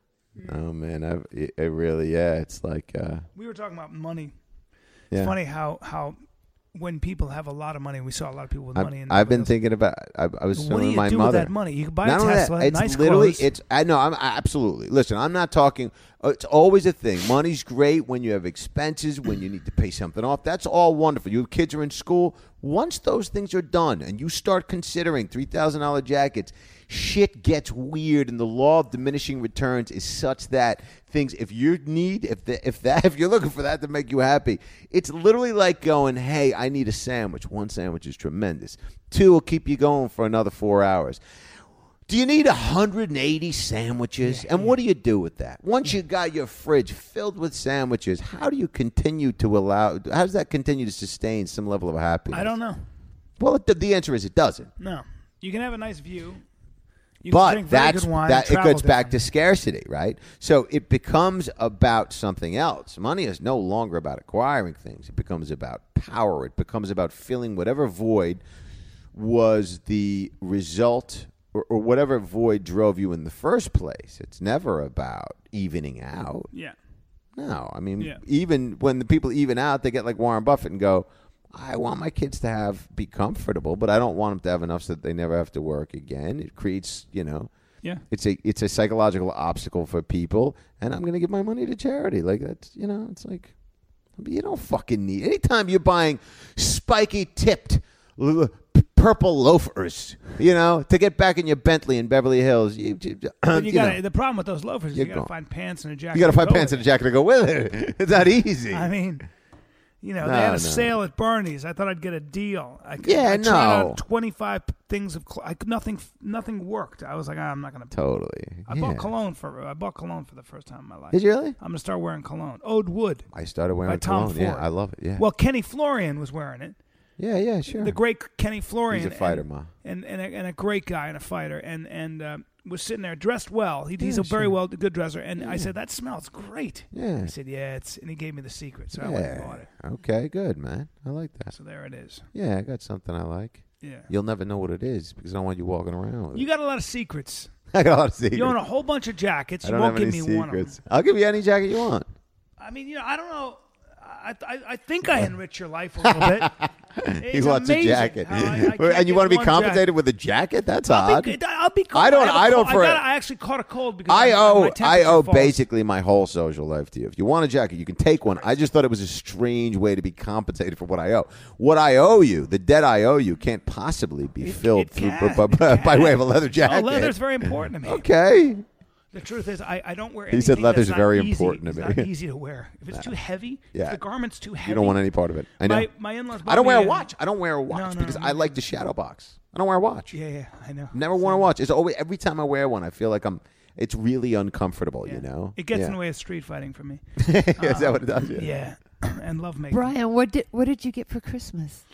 Oh man, I it, it really yeah. It's like uh, We were talking about money. yeah. It's funny how how when people have a lot of money, we saw a lot of people with I've, money. In I've been else. thinking about. I, I was What telling do you my do mother with that money? You can buy Not a only Tesla, that, it's nice literally. clothes. It's. I know. I'm I, absolutely. Listen, I'm not talking. It's always a thing. Money's great when you have expenses, when you need to pay something off. That's all wonderful. Your kids are in school. Once those things are done, and you start considering three thousand dollar jackets, shit gets weird, and the law of diminishing returns is such that things. If you need, if the, if that, if you're looking for that to make you happy, it's literally like going, "Hey, I need a sandwich." One sandwich is tremendous. Two will keep you going for another four hours. Do you need one hundred eighty sandwiches? Yeah, and yeah. What do you do with that? Once yeah. you got your fridge filled with sandwiches, how do you continue to allow, how does that continue to sustain some level of happiness? I don't know. Well, the, the answer is it doesn't. No. You can have a nice view. You but can drink very that's good wine, that. It gets back to different. scarcity, right? So it becomes about something else. Money is no longer about acquiring things. It becomes about power. It becomes about filling whatever void was the result Or, or whatever void drove you in the first place. It's never about evening out. Yeah. No, I mean, yeah. even when the people even out, they get like Warren Buffett and go, I want my kids to have be comfortable, but I don't want them to have enough so that they never have to work again. It creates, you know, yeah, it's a it's a psychological obstacle for people, and I'm going to give my money to charity. Like that's, you know, it's like you don't fucking need. Anytime you're buying spiky tipped purple loafers, you know, to get back in your Bentley in Beverly Hills. You, you, but you you gotta, know, the problem with those loafers is you got to going. find pants and a jacket. You got to find go pants with and a jacket to go with it. It's not easy. I mean, you know, No, they had a no. sale at Barney's. I thought I'd get a deal. I, Yeah, I no. tried out twenty-five things of cl- I, could- nothing. Nothing worked. I was like, ah, I'm not gonna. Totally. I yeah. bought cologne for. I bought cologne for the first time in my life. Did you really? I'm gonna start wearing cologne. Ode Wood. I started wearing By Tom cologne. Yeah, Ford. I love it. Yeah. Well, Kenny Florian was wearing it. yeah, yeah, sure. The great Kenny Florian. He's a fighter, and, Ma. and and a, and a great guy and a fighter, and and uh, was sitting there dressed well. He, he's Yeah, a very sure. well good dresser. And Yeah. I said, that smells great. Yeah. He said, yeah, it's, and he gave me the secret, so I went and bought it. Okay, good, man. I like that. So there it is. Yeah, I got something I like. Yeah. You'll never know what it is because I don't want you walking around with You it. got a lot of secrets. I got a lot of secrets. You own a whole bunch of jackets. I You don't won't have give any me one of them. secrets. I'll give you any jacket you want. I mean, you know, I don't know. I I, I think I enrich your life a little bit. He It's wants a amazing jacket, how I- I can't and you get want to be one compensated jacket. with a jacket? That's I'll odd. be, I'll be cold. I don't- have a I don't cold- for- I, got, I actually caught a cold because I my- owe my I temperature owe falls. basically my whole social life to you. If you want a jacket, you can take one. I just thought it was a strange way to be compensated for what I owe. What I owe you, the debt I owe you, can't possibly be It- filled it through can, by, it by, can. by way of a leather jacket. Oh, leather's very important to me. Okay. The truth is, I, I don't wear. He said anything leather's that's not very easy. important to It's me. not easy to wear. If it's too heavy, Yeah. if the garment's too heavy, You don't want any part of it. I know. My, my in-laws. I don't bought wear a me watch. I don't wear a watch No, no, because no, I no. like the shadow box. I don't wear a watch. Yeah, yeah, I know. Never worn a watch. It's always every time I wear one, I feel like I'm. It's really uncomfortable. Yeah. You know. It gets yeah. in the way of street fighting for me. Is that what it does? Yeah, and love making. Brian, what did what did you get for Christmas?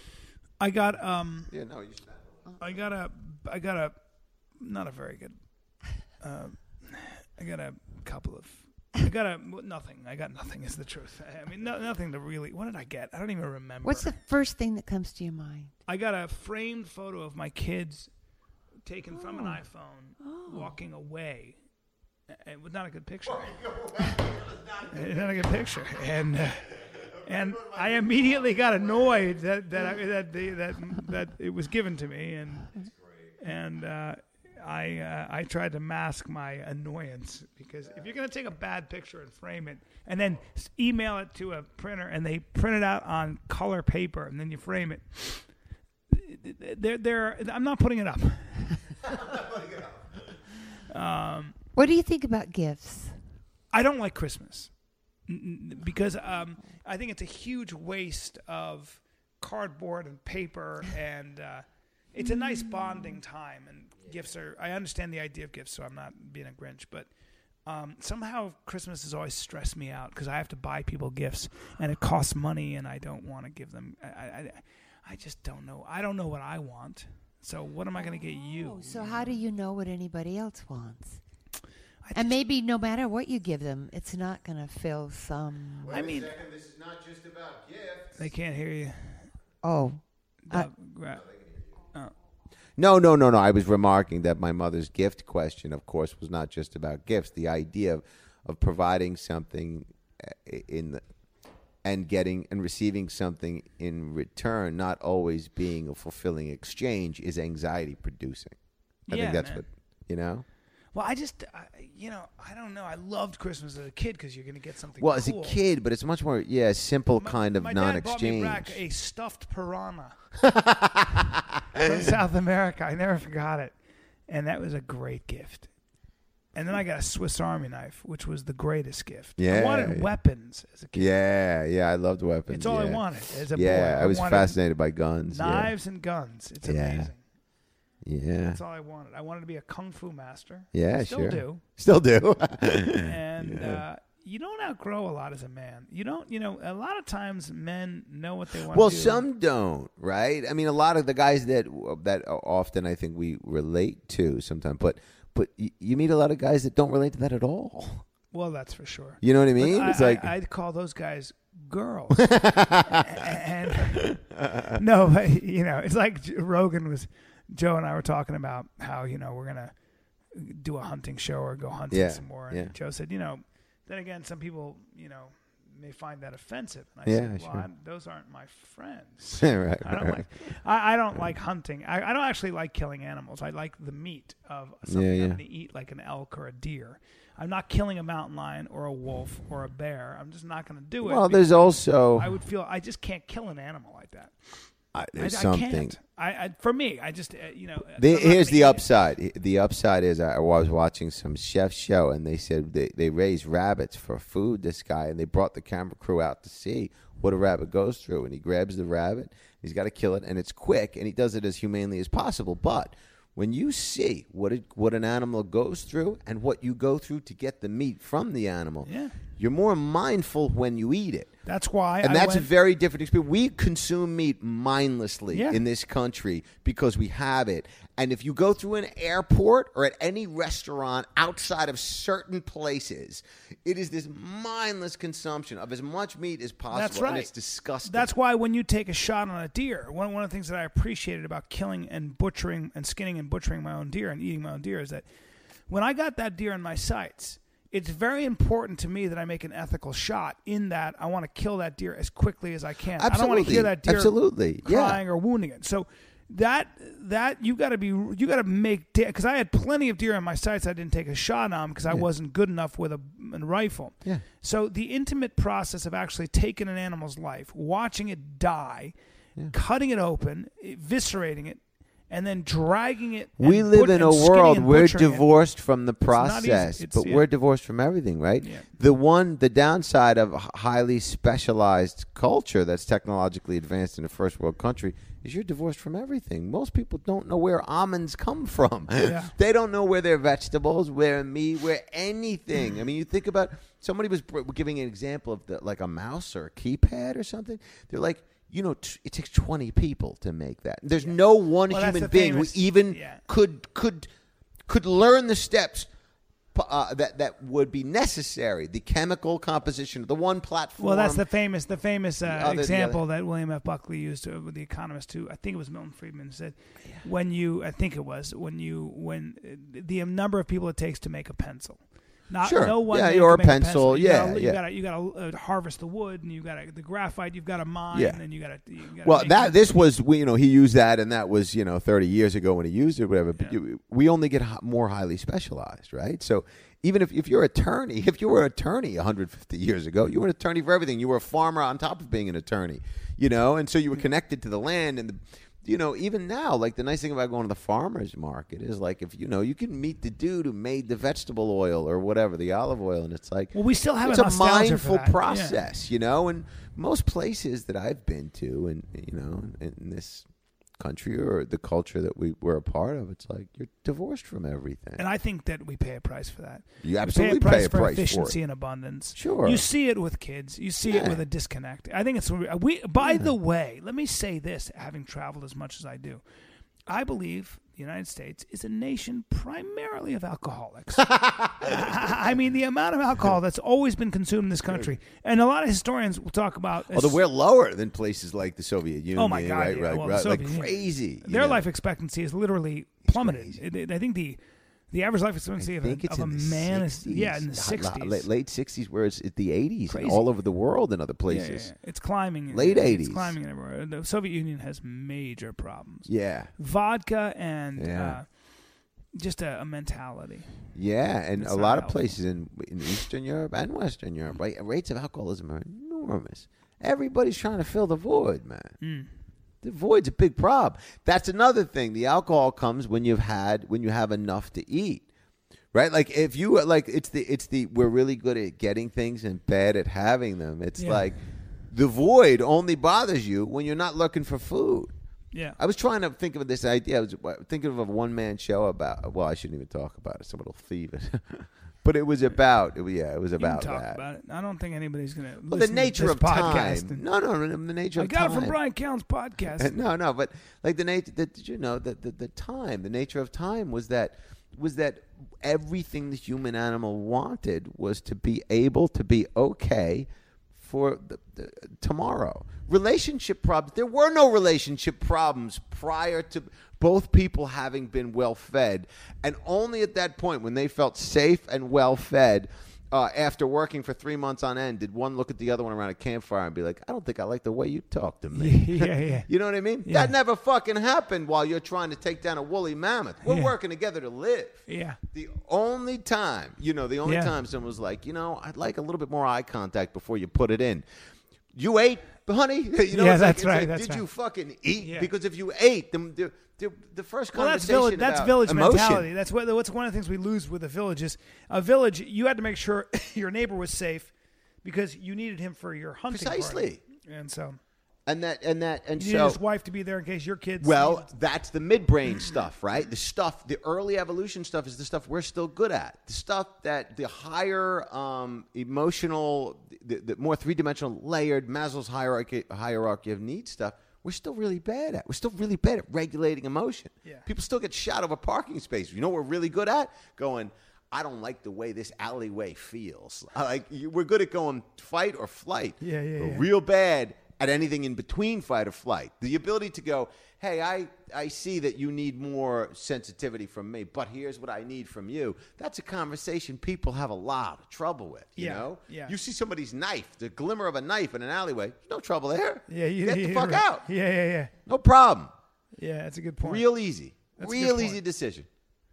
I got um. Yeah. No. You should. I got a. I got a. Not a very good. Um, I got a couple of. I got a nothing. I got nothing. Is the truth. I mean, no, nothing to really. What did I get? I don't even remember. What's the first thing that comes to your mind? I got a framed photo of my kids taken from an Oh. iPhone Oh. walking away. It was not a good picture. It's not a good picture, and uh, and I immediately got annoyed that that I, that the, that that it was given to me, and and uh, I uh, I tried to mask my annoyance because if you're gonna take a bad picture and frame it and then s- email it to a printer and they print it out on color paper and then you frame it, they're they're I'm not putting it up. um. What do you think about gifts? I don't like Christmas N- n- because um, I think it's a huge waste of cardboard and paper, and uh, it's a nice bonding time. And gifts are. I understand the idea of gifts, so I'm not being a Grinch, but um, somehow Christmas has always stressed me out because I have to buy people gifts, and it costs money, and I don't want to give them. I, I, I just don't know. I don't know what I want. So what am I going to get you? Oh, so how do you know what anybody else wants? I And just- maybe no matter what you give them, it's not going to fill some. I mean, this is not just about gifts. they can't hear you. Oh, Uh, The gra- No, no, no, no. I was remarking that my mother's gift question, of course, was not just about gifts. The idea of, of providing something uh, in the and getting and receiving something in return, not always being a fulfilling exchange, is anxiety producing. I Yeah, think that's man. what, you know? Well, I just, I, you know, I don't know. I loved Christmas as a kid because you're going to get something Well, cool. as a kid, but it's much more, yeah, simple My- kind of my dad bought me non-exchange. back a stuffed piranha from South America. I never forgot it. And that was a great gift. And then I got a Swiss Army knife, which was the greatest gift. I Yeah, wanted yeah. weapons as a kid. Yeah, yeah, I loved weapons. It's all I yeah. wanted as a Yeah, boy. I was wanted fascinated by guns. Knives and guns. It's Yeah. amazing. Yeah. That's all I wanted. I wanted to be a kung fu master. Yeah, Still sure. do. Still do. And Yeah. uh, you don't outgrow a lot as a man. You don't, you know, a lot of times men know what they want Well, to do. some don't, right? I mean, a lot of the guys that that often I think we relate to sometimes, but but y- you meet a lot of guys that don't relate to that at all. Well, that's for sure. You know what I But mean? I, it's like I, I'd call those guys girls. and, no, but, you know, it's like J- Rogan was, Joe and I were talking about how, you know, we're going to do a hunting show or go hunting Yeah, some more. And yeah. Joe said, you know, then again, some people, you know, may find that offensive. And I Yeah, said, well, sure. I'm, those aren't my friends. right, I don't right. like. I, I don't like hunting. I, I don't actually like killing animals. I like the meat of something Yeah, I'm yeah. going to eat, like an elk or a deer. I'm not killing a mountain lion or a wolf or a bear. I'm just not going to do it. Well, because there's also I would feel I just can't kill an animal like that. I, I, there's I something. can't. I, I for me, I just uh, you know. The, I'm not here's gonna the eat it. upside. The upside is I was watching some chef show, and they said they, they raised rabbits for food, this guy, and they brought the camera crew out to see what a rabbit goes through. And he grabs the rabbit, he's got to kill it, and it's quick, and he does it as humanely as possible. But when you see what it, what an animal goes through and what you go through to get the meat from the animal, Yeah. you're more mindful when you eat it. That's why. And I that's went, a very different experience. We consume meat mindlessly Yeah. in this country because we have it. And if you go through an airport or at any restaurant outside of certain places, it is this mindless consumption of as much meat as possible. That's right. And it's disgusting. That's why when you take a shot on a deer, one one of the things that I appreciated about killing and butchering and skinning and butchering my own deer and eating my own deer is that when I got that deer in my sights, it's very important to me that I make an ethical shot in that I want to kill that deer as quickly as I can. I don't want to Absolutely. hear that deer Absolutely. Yeah. crying or wounding it. So that that you got to be you got to make because I had plenty of deer in my sights I didn't take a shot on because I Yeah. wasn't good enough with a, a rifle. Yeah. So the intimate process of actually taking an animal's life, watching it die, cutting it open, eviscerating it, and then dragging it. We and live but- in a and skinning world, and we're butchering it. divorced from the not easy. process, It's- but yeah. we're divorced from everything, right? Yeah. The one, the downside of h- highly specialized culture that's technologically advanced in a first world country is you're divorced from everything. Most people don't know where almonds come from. Yeah. They don't know where their vegetables, where meat, where anything. I mean, you think about somebody was br- giving an example of the, like a mouse or a keypad or something. They're like, you know, t- it takes twenty people to make that. There's no one Well, that's human the being famous- who even yeah. could could could learn the steps uh, that that would be necessary. The chemical composition of the one platform. Well, that's the famous the famous uh, other- the example other- that William F. Buckley used uh, with the economist who I think it was Milton Friedman said when you I think it was when you when uh, the number of people it takes to make a pencil. Not Sure. no one Yeah, man or can a make pencil. You Yeah, gotta, yeah. You gotta you gotta uh, harvest the wood and you gotta the graphite. You've got to mine Yeah. and you gotta. You gotta Well, make that it. this was we, you know he used that and that was you know thirty years ago when he used it, whatever. But Yeah. you, we only get hi- more highly specialized, right? So even if if you're an attorney, if you were an attorney one hundred fifty years ago, you were an attorney for everything. You were a farmer on top of being an attorney, you know, and so you were connected to the land and the. You know, even now, like the nice thing about going to the farmer's market is like if you know you can meet the dude who made the vegetable oil or whatever, the olive oil, and it's like Well, we still have it's a a nostalgia for mindful that. Yeah. process, you know. And most places that I've been to, and you know, in, in this country or the culture that we were a part of, it's like you're divorced from everything. And I think that we pay a price for that. You We absolutely pay a price pay a for price for efficiency it. and abundance. Sure. You see it with kids. You see it Yeah. with a disconnect. I think it's we. By the way, let me say this: having traveled as much as I do, I believe the United States is a nation primarily of alcoholics. I I mean, the amount of alcohol that's always been consumed in this country, and a lot of historians will talk about. Although we're lower than places like the Soviet Union. Oh my God! Right, yeah. right, well, right. the Like Soviet Union. crazy. you Their know. life expectancy is literally plummeted. crazy. It- it- I think the The average life expectancy I of, think a, it's of a in the man sixties. is yeah in the Not- sixties, late, late sixties, where it's at the eighties, and Crazy. all over the world and other Yeah, yeah, places. yeah. It's climbing. Late it's eighties. climbing everywhere. The Soviet Union has major problems. Yeah, Vodka and Yeah. uh, just a, a mentality. yeah, and It's a not lot of helpful. places in in Eastern Europe and Western Europe, right? Rates of alcoholism are enormous. Everybody's trying to fill the void, man. Mm. The void's a big problem. That's another thing. The alcohol comes when you've had when you have enough to eat. Right, like if you like, it's the it's the we're really good at getting things and bad at having them. It's Yeah. like the void only bothers you when you're not looking for food. Yeah. I was trying to think of this idea. I was thinking of a one man show about. Well, I shouldn't even talk about it. Someone will thieve it. But it was about. It, was- yeah, it was You can about talk that. about it. I don't think anybody's going to Well, the nature to of this podcast. time. and- No, no, no, the nature I of got time. it from Brian Callen's podcast. No, no, but like the nature. The, did you know that the, the time, the nature of time was that was that everything the human animal wanted was to be able to be okay for the, the, tomorrow. Relationship problems. There were no relationship problems prior to both people having been well fed, and only at that point, when they felt safe and well fed. Uh, after working for three months on end, did one look at the other one around a campfire and be like, I don't think I like the way you talk to me. Yeah, yeah. You know what I mean? Yeah. That never fucking happened while you're trying to take down a woolly mammoth. We're Yeah. working together to live. Yeah. The only time, you know, the only Yeah. time someone was like, you know, I'd like a little bit more eye contact before you put it in. You ate, honey? You know, Yeah, it's like- that's it's right, like, that's did right. you fucking eat? Yeah. Because if you ate, the, the, the, the first Well, that's conversation village. That's about village emotion. mentality. That's what. What's one of the things we lose with a village is a village. You had to make sure your neighbor was safe because you needed him for your hunting. Precisely. party. And so And that, and that, and you needed so. his wife to be there in case your kids. Well, that's the midbrain stuff, right? The stuff, the early evolution stuff is the stuff we're still good at. The stuff that the higher um, emotional, the, the more three-dimensional layered Maslow's hierarchy, hierarchy of needs stuff, we're still really bad at. We're still really bad at regulating emotion. Yeah. People still get shot over parking spaces. You know what we're really good at? Going, I don't like the way this alleyway feels. Like you- we're good at going fight or flight. Yeah, yeah, But yeah. real bad at anything in between fight or flight. The ability to go, hey, I, I see that you need more sensitivity from me, but here's what I need from you. That's a conversation people have a lot of trouble with, you Yeah, know? yeah. You see somebody's knife, the glimmer of a knife in an alleyway, there's no trouble there. Yeah, you Get the you're fuck right. out. Yeah, yeah, yeah. No problem. Yeah, that's a good point. Real easy. That's a Real good easy point. decision.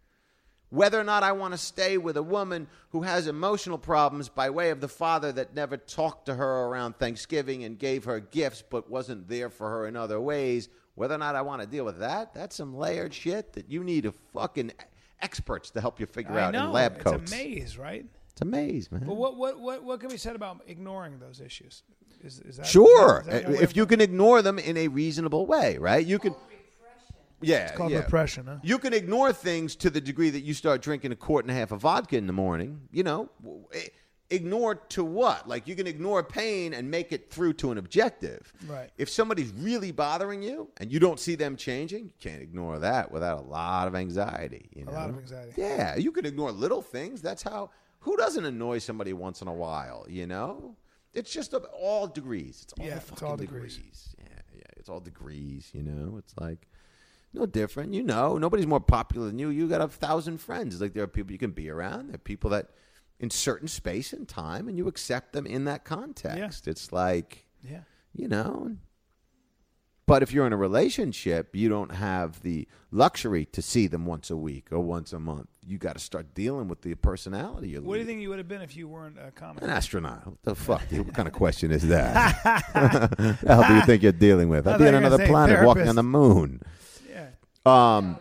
Whether or not I want to stay with a woman who has emotional problems by way of the father that never talked to her around Thanksgiving and gave her gifts but wasn't there for her in other ways, whether or not I want to deal with that, that's some layered shit that you need a fucking experts to help you figure I out know. in lab it's coats. a maze, right? It's a maze, man. But what, what, what, what can be said about ignoring those issues? Is, is that Sure, is that your way if of- you can ignore them in a reasonable way, right? You can. Yeah, It's called yeah. repression, huh? You can ignore things to the degree that you start drinking a quart and a half of vodka in the morning. You know, w- i- ignore to what? Like you can ignore pain and make it through to an objective. Right. If somebody's really bothering you and you don't see them changing, you can't ignore that without a lot of anxiety. You know? lot of anxiety. Yeah, you can ignore little things. That's how. Who doesn't annoy somebody once in a while? You know, it's just of all degrees. It's all Yeah, it's fucking all degrees. degrees. Yeah, yeah, it's all degrees. You know, it's like. No different. You know, nobody's more popular than you. You got a thousand friends. It's like there are people you can be around. There are people that in certain space and time, and you accept them in that context. It's like, Yeah. you know. But if you're in a relationship, you don't have the luxury to see them once a week or once a month. You got to start dealing with the personality you're What do you leading. think you would have been if you weren't a comic? An astronaut. What the fuck? dude? What kind of question is that? the hell do you think you're dealing with? I I'd be thought on you were gonna another say planet walking therapist. on the moon. Yeah. Um,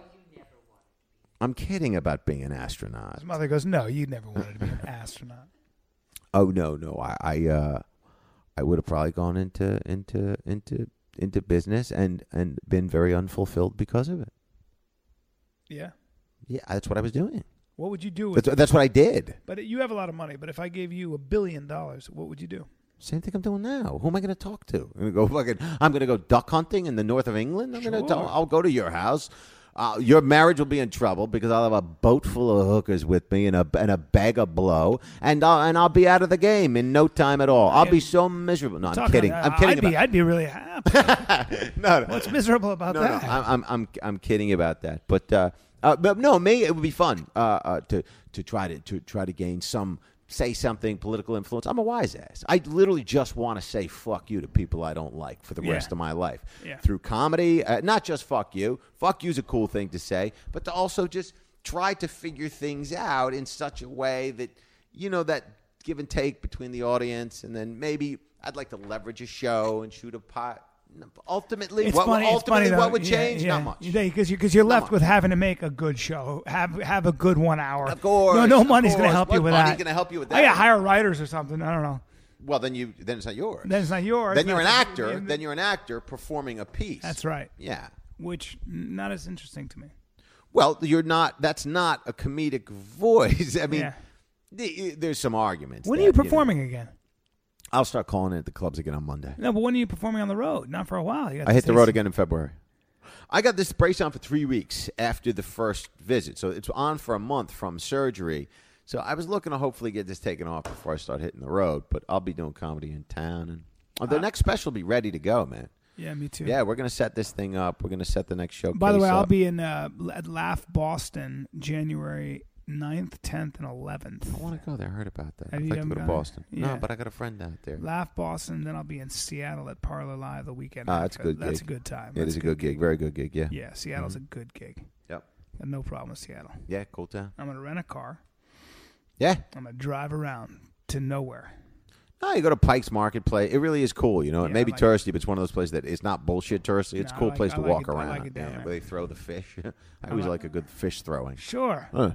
I'm kidding about being an astronaut. His mother goes, "No, you never wanted to be an astronaut." Oh no, no, I, I, uh, I would have probably gone into into into into business and and been very unfulfilled because of it. Yeah. Yeah, that's what I was doing. What would you do with? That's, that's what I did. But you have a lot of money. But if I gave you a billion dollars, what would you do? Same thing I'm doing now. Who am I going to talk to? I'm going to go fucking. I'm going to go duck hunting in the north of England. I'm going Sure. to. I'll go to your house. Uh, your marriage will be in trouble because I'll have a boat full of hookers with me and a and a bag of blow, and I'll, and I'll be out of the game in no time at all. I'll be so miserable. No, I'm Talking, kidding. uh, I'm kidding. I'd be, about I'd be really happy. no, no. What's miserable about no, that? No, I'm, I'm, I'm, I'm kidding about that. But, uh, uh, but no, me, it would be fun uh, uh, to to try to to try to gain some. Say something, political influence. I'm a wise ass. I literally just want to say fuck you to people I don't like for the Yeah. rest of my life. Yeah. Through comedy, uh, not just fuck you. Fuck you's a cool thing to say, but to also just try to figure things out in such a way that, you know, that give and take between the audience, and then maybe I'd like to leverage a show and shoot a pot. Ultimately, It's what, funny, it's ultimately, funny, what though. would change? Yeah, yeah. Not much. Because you, cause you're left much. with having to make a good show. Have have a good one hour. Of course. No, no of money's going to course. help What you with money's that. going to help you with I that? got hire writers or something. I don't know. Well, then you then it's not yours. Then it's not yours. Then you're an That's- actor. Then you're an actor performing a piece. That's right. Yeah. Which not as interesting to me. Well, you're not. That's not a comedic voice. I mean, Yeah. the, there's some arguments. When that, are you know, performing again? I'll start calling it at the clubs again on Monday. No, but when are you performing on the road? Not for a while. You got I to hit the stay- road again in February. I got this brace on for three weeks after the first visit, so it's on for a month from surgery. So I was looking to hopefully get this taken off before I start hitting the road. But I'll be doing comedy in town, and oh, the Uh, next special will be ready to go, man. Yeah, me too. Yeah, we're gonna set this thing up. We're gonna set the next show. By the way, I'll up. be in uh, at Laugh Boston January ninth, tenth, and eleventh. I want to go there. I heard about that. Have I'd you like to ever go to gone? Boston. Yeah. No, but I got a friend out there. Laugh Boston, then I'll be in Seattle at Parlor Live the weekend. Ah, that's after. a good That's gig. a good time. It That's is a good gig. Very good gig. Yeah. Yeah, Seattle's Mhm. a good gig. Yep. Got no problem with Seattle. Yeah. Cool town. I'm gonna rent a car. Yeah. I'm gonna drive around to nowhere. No, you go to Pike's Marketplace. It really is cool. You know, it Yeah, may I be like touristy, but it's one of those places that is not bullshit touristy. It's No, a I cool like- place I to like walk it- I around. like it down yeah, there. where they throw the fish. I I always like- like a good fish throwing. Sure. Uh,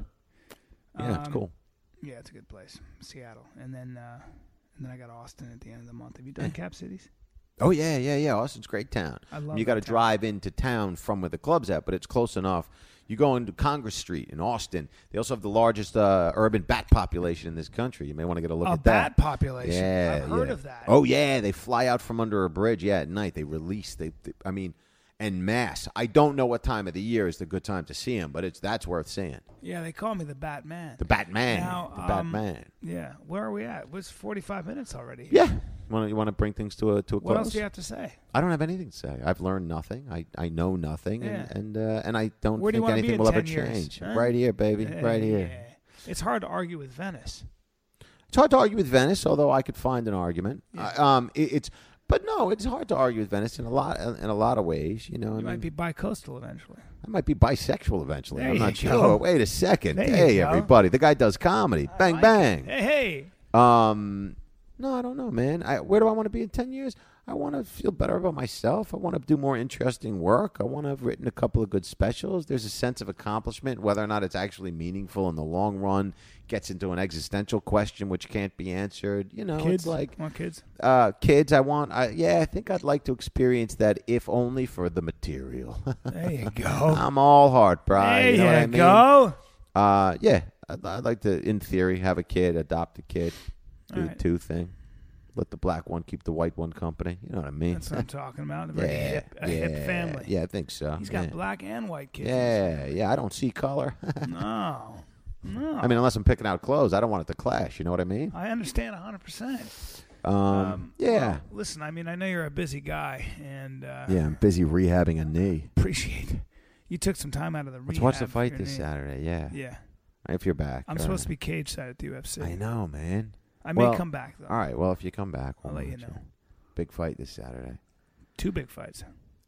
yeah, it's Um, cool. Yeah, it's a good place, Seattle, and then uh, and then I got Austin at the end of the month. Have you done Cap Cities? Oh yeah, yeah, yeah. Austin's a great town. I love You got to that town. drive into town from where the club's at, but it's close enough. You go into Congress Street in Austin. They also have the largest uh, urban bat population in this country. You may want to get a look A at that. bat population. Yeah, I've heard yeah. of that. Oh yeah, they fly out from under a bridge. Yeah, at night they release. They, they I mean, en masse. I don't know what time of the year is the good time to see them, but it's that's worth seeing. Yeah, they call me the Batman. The Batman. Now, the um, Batman. Yeah, where are we at? It was forty-five minutes already. Yeah. Want you want to bring things to a to a What close? else do you have to say? I don't have anything to say. I've learned nothing. I, I know nothing, Yeah. and and, uh, and I don't Where do you think wanna be anything in will ever ten years, change. huh? Right here, baby. right here. Yeah. It's hard to argue with Venice. It's hard to argue with Venice, although I could find an argument. Yeah. Uh, um, it, it's but no, it's hard to argue with Venice in a lot in a lot of ways. You know, I You mean, might be bi-coastal eventually. I might be bisexual eventually. There I'm you not go. sure. Wait a second. There you Hey, go. everybody, the guy does comedy. I Bang like bang. it. Hey, hey. Um, no, I don't know, man. I, where do I want to be in ten years? I want to feel better about myself. I want to do more interesting work. I want to have written a couple of good specials. There's a sense of accomplishment, whether or not it's actually meaningful in the long run. Gets into an existential question which can't be answered. You know, Kids. it's like Want kids? uh, kids. I want. I, yeah, I think I'd like to experience that, if only for the material. There you go. I'm all heart, Brian. There you know you what I mean? go. Uh, yeah, I'd, I'd like to, in theory, have a kid, adopt a kid, do All the right. two thing. Let the black one keep the white one company. You know what I mean? That's what I'm talking about. A very yeah, hip, a yeah, hip family. Yeah, I think so. He's got yeah. black and white kids. Yeah, yeah. I don't see color. No. No. I mean, unless I'm picking out clothes, I don't want it to clash. You know what I mean? I understand one hundred percent. Um, Um, yeah, well, listen, I mean, I know you're a busy guy, and uh, yeah. I'm busy rehabbing a knee. appreciate you took some time out of the rehab. Let's watch the for fight your this knee. Saturday. Yeah, Yeah. if you're back. I'm all supposed to right. be cage side at the U F C. I know, man. I may Well, come back, though. All right. Well, if you come back, I'll we'll let you watch know. it. Big fight this Saturday. Two big fights.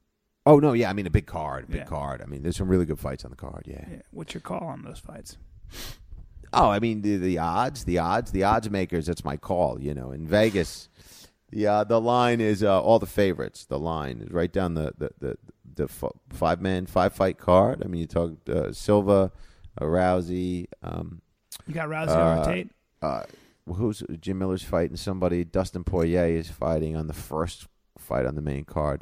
Oh no, yeah. I mean, a big card. A big Yeah. card. I mean, there's some really good fights on the card. Yeah. Yeah. What's your call on those fights? Oh, I mean the, the odds, the odds, the odds makers. That's my call. You know, in Vegas, the uh, the line is uh, all the favorites. The line is right down the the the, the f- five man five fight card. I mean, you talk uh, Silva, uh, Rousey. Um, You got Rousey Uh, or Tate? uh, who's Jim Miller's fighting somebody? Dustin Poirier is fighting on the first fight on the main card.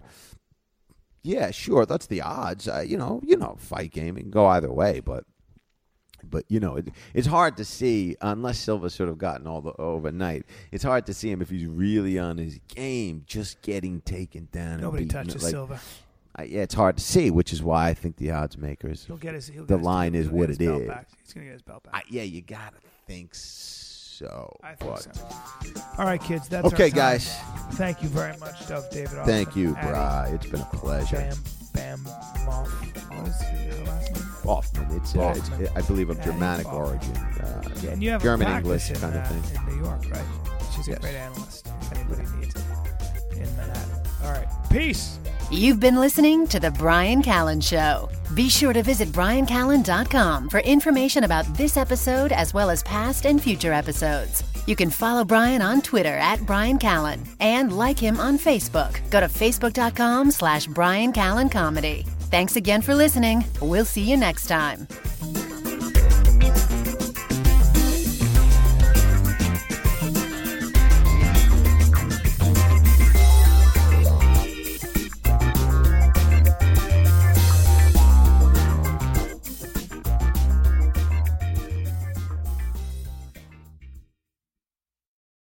Yeah, sure, that's the odds. Uh, you know, you know, fight game. It can go either way, but. But, you know, it, it's hard to see, unless Silva's sort of gotten all the overnight, it's hard to see him if he's really on his game, just getting taken down. Nobody and beaten. touches like, Silva. I, yeah, it's hard to see, which is why I think the odds makers. He'll get his. He'll get the his, line he'll is get what his it belt is. Back. He's gonna get his belt back. I, yeah, you gotta think so. I think but. so. All right, kids. That's Okay, our time. guys. Thank you very much, Dove David. Thank Austin, you, Addie, Bri. It's been a pleasure. Bam, Bam, Moff. What is her last name? Hoffman. It's, uh, it's Hoffman. I believe of Addie Germanic Hoffman. origin. Uh, Yeah, and you have German a practice English in, kind of uh, thing. in New York, right? She's a Yes. great analyst. If anybody needs it in Manhattan. All right, peace. You've been listening to The Bryan Callen Show. Be sure to visit bryan callen dot com for information about this episode as well as past and future episodes. You can follow Bryan on Twitter at Bryan Callen and like him on Facebook. Go to facebook dot com slash Bryan Callen Comedy. Thanks again for listening. We'll see you next time.